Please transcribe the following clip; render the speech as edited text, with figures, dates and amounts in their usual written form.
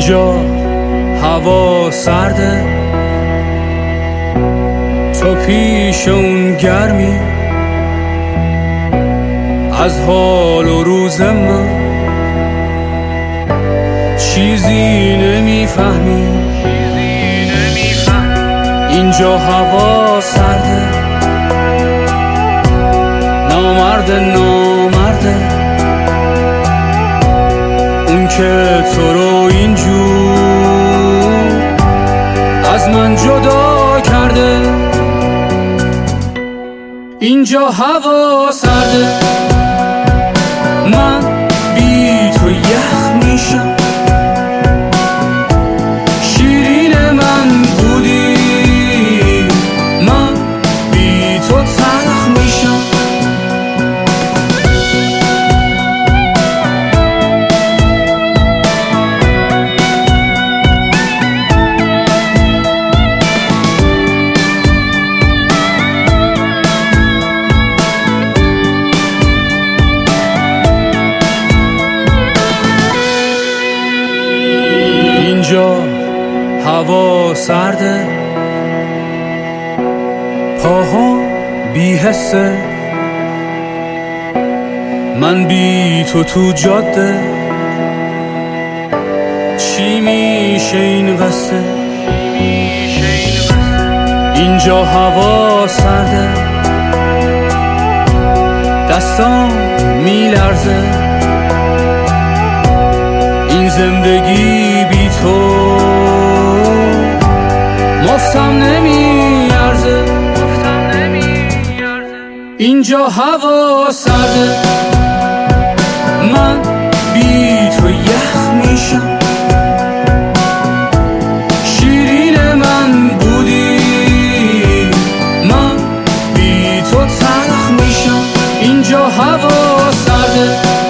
اینجا هوا سرده، تو پیش اون گرمی، از حال و روز من چیزی نمیفهمی. اینجا هوا سرده، نامرده اون که تو رو اینجور از من جدا کرده. اینجا هوا سرده، من بی تو یخ میشم، شیرین من بودی، من بی تو تلخ میشم. اینجا هوا سرده، پاها بی حسه، من بی تو جاده، چی میشه این قصه؟ اینجا هوا سرده، دستام میلرزه، این زندگی بی تو مفتم نمیارزه. اینجا هوا سرده، من بی تو یخ میشم، شیرین من بودی، من بی تو تلخ میشم. اینجا هوا سرده،